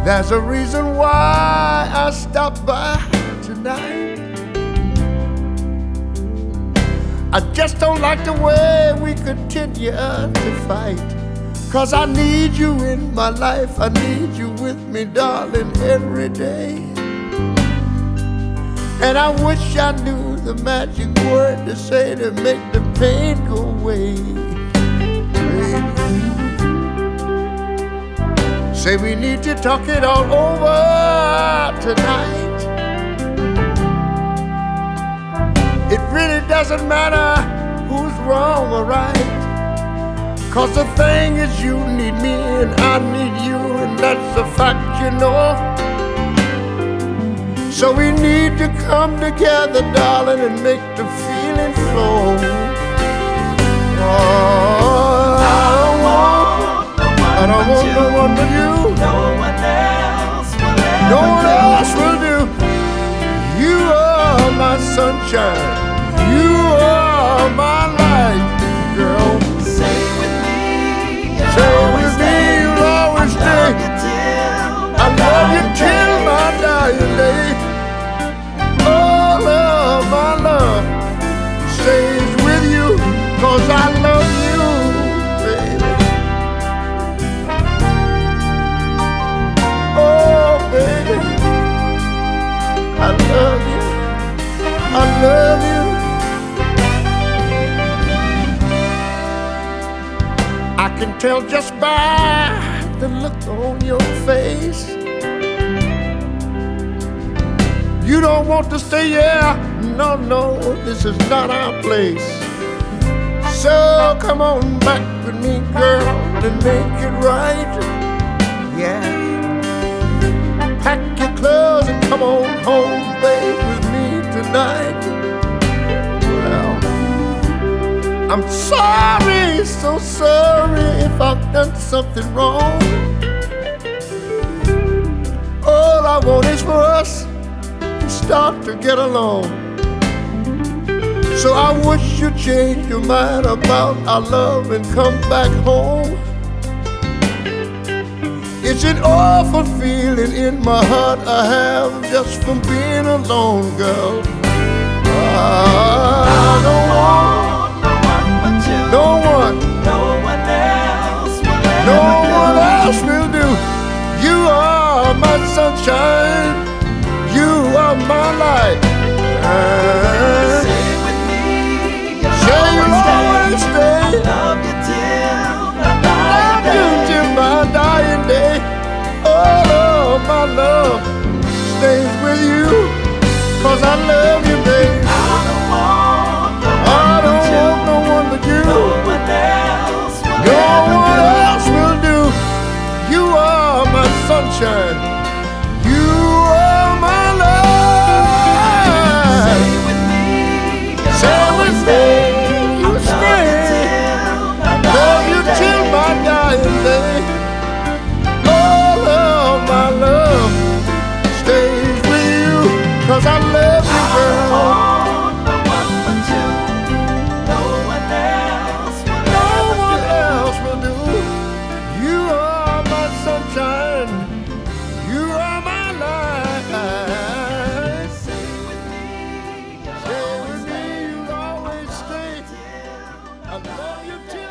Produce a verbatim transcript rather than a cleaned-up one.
There's a reason why I stopped by tonight. I just don't like the way we continue to fight. Cause I need you in my life, I need you with me, darling, every day. And I wish I knew the magic word to say to make the pain go away. Baby, say we need to talk it all over tonight. It really doesn't matter who's wrong or right. Cause the thing is you need me and I need you, and that's a fact, you know. So we need to come together, darling, and make the feeling flow. Oh, I don't want, I don't want no one but you. No one else will ever No one do. else will do. You are my sunshine. You are my light, girl. Say with me, you'll Say always with me, stay. you'll always I love stay. you till I my love you dying till day. my dying day. Oh, love, my love stays with you, cause I love you, baby. Oh, baby, I love you, I love you. I can tell just by the look on your face. You don't want to stay here. No, no, this is not our place. So come on back with me, girl, and make it right. Yeah. Pack your clothes and come on home, babe, with me tonight. Well, I'm sorry, so sorry if I've done something wrong. All I want is for us start to get along. So I wish you'd change your mind about our love and come back home. It's an awful feeling in my heart I have just from being alone, girl. I don't want No one but you. no one, No one else will ever no do. one else will do. You are my sunshine. You are my light. And Say with me, you'll say you'll always always stay. stay. I love you till my Love dying you day. till my dying day. Oh, Lord, my love stays with you, cause I love you, babe. I don't want no I one but don't you. want no one but you. No one else will No ever one do. else will do. You are my sunshine. You are my life. Say with me, you'll Say always with stay. me, you I love stay. you till my Love you dying till day. my dying day. Oh, love, my love stays with you, cause I love you, girl. Oh, no one but you. No one else will No ever one do. else will do. You are my sunshine. You are my life. Say with me, you'll Stay always with me, stay. you'll always stay. Till I love you till